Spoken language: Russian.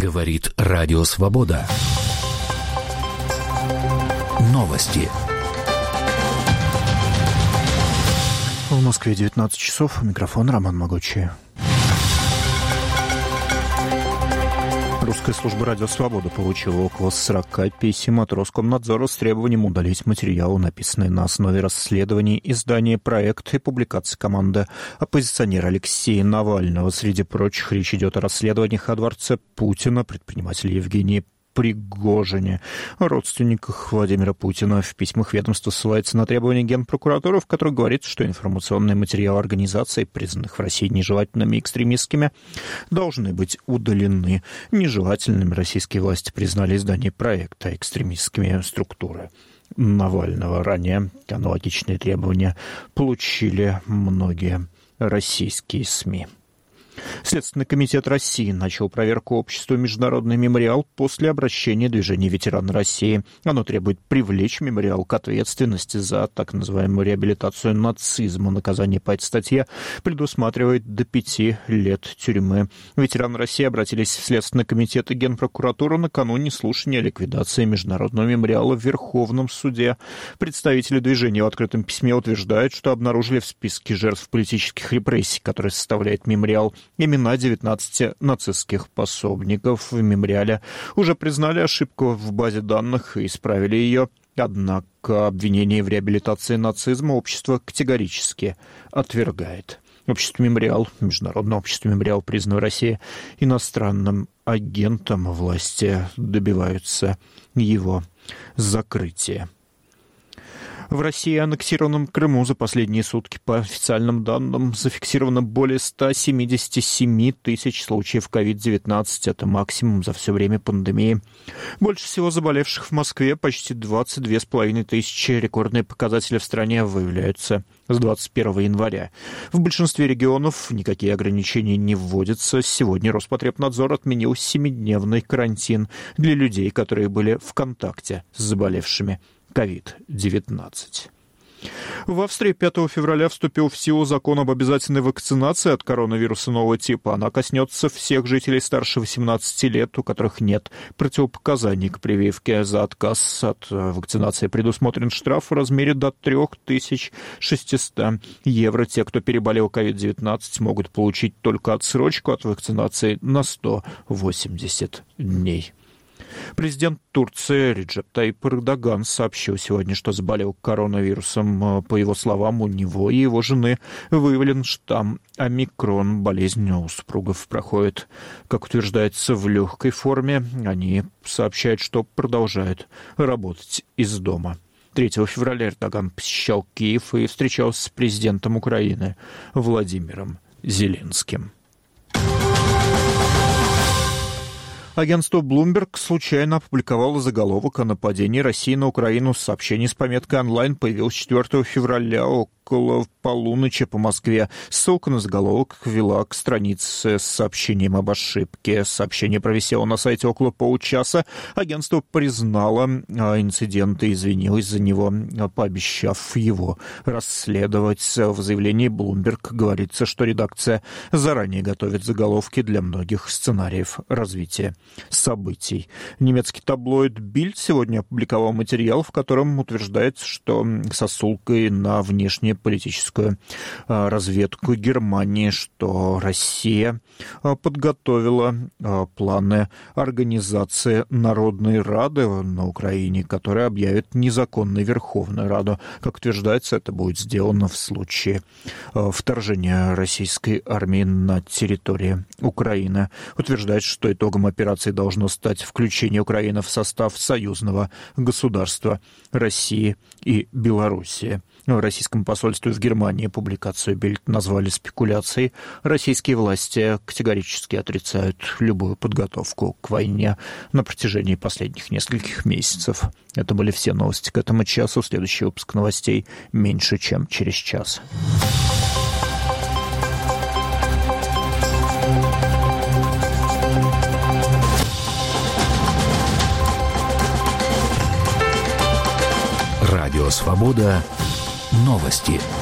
Говорит Радио Свобода. Новости. В Москве 19 часов. Микрофон Роман Могучий. Русская служба «Радио Свобода» получила около 40 писем от Роскомнадзора с требованием удалить материалы, написанные на основе расследований, издания проекта и публикации команды оппозиционера Алексея Навального. Среди прочих, речь идет о расследованиях о дворце Путина, предпринимателя Евгении Пригожине, родственниках Владимира Путина. В письмах ведомство ссылается на требования Генпрокуратуры, в которых говорится, что информационные материалы организаций, признанных в России нежелательными и экстремистскими, должны быть удалены. Нежелательными российские власти признали издание проекта экстремистскими структуры Навального. Ранее аналогичные требования получили многие российские СМИ. Следственный комитет России начал проверку общества «Международный мемориал» после обращения движения «Ветераны России». Оно требует привлечь мемориал к ответственности за так называемую реабилитацию нацизма. Наказание по этой статье предусматривает до 5 лет тюрьмы. Ветераны России обратились в Следственный комитет и Генпрокуратуру накануне слушания о ликвидации Международного мемориала в Верховном суде. Представители движения в открытом письме утверждают, что обнаружили в списке жертв политических репрессий, которые составляет мемориал, имена 19 нацистских пособников. В мемориале уже признали ошибку в базе данных и исправили ее. Однако обвинение в реабилитации нацизма общество категорически отвергает. Общество «Мемориал», Международное общество «Мемориал», признано в России иностранным агентом. Власти добиваются его закрытия. В России и аннексированном Крыму за последние сутки, по официальным данным, зафиксировано более 177 тысяч случаев COVID-19. Это максимум за все время пандемии. Больше всего заболевших в Москве, почти 22,5 тысячи. Рекордные показатели в стране выявляются с 21 января. В большинстве регионов никакие ограничения не вводятся. Сегодня Роспотребнадзор отменил 7-дневный карантин для людей, которые были в контакте с заболевшими COVID-19. В Австрии 5 февраля вступил в силу закон об обязательной вакцинации от коронавируса нового типа. Она коснется всех жителей старше 18 лет, у которых нет противопоказаний к прививке. За отказ от вакцинации предусмотрен штраф в размере до 3600 евро. Те, кто переболел COVID-19, могут получить только отсрочку от вакцинации на 180 дней. Президент Турции Реджеп Тайип Эрдоган сообщил сегодня, что заболел коронавирусом. По его словам, у него и его жены выявлен штамм омикрон. Болезнь у супругов проходит, как утверждается, в легкой форме. Они сообщают, что продолжают работать из дома. 3 февраля Эрдоган посещал Киев и встречался с президентом Украины Владимиром Зеленским. Агентство Bloomberg случайно опубликовало заголовок о нападении России на Украину. Сообщение с пометкой «Онлайн» появилось 4 февраля около полуночи по Москве. Ссылка на заголовок вела к странице с сообщением об ошибке. Сообщение провисело на сайте около получаса. Агентство признало инцидент и извинилось за него, пообещав его расследовать. В заявлении Bloomberg говорится, что редакция заранее готовит заголовки для многих сценариев развития событий. Немецкий таблоид Bild сегодня опубликовал материал, в котором утверждается, что со ссылкой на внешнеполитическую разведку Германии, что Россия подготовила планы организации Народной Рады на Украине, которая объявит незаконной Верховную Раду. Как утверждается, это будет сделано в случае вторжения российской армии на территорию Украины. Утверждается, что итогом операции должно стать включение Украины в состав союзного государства России и Белоруссии. В российском посольстве в Германии публикацию Bild назвали спекуляцией. Российские власти категорически отрицают любую подготовку к войне на протяжении последних нескольких месяцев. Это были все новости к этому часу. Следующий выпуск новостей меньше, чем через час. Радио «Свобода». Новости.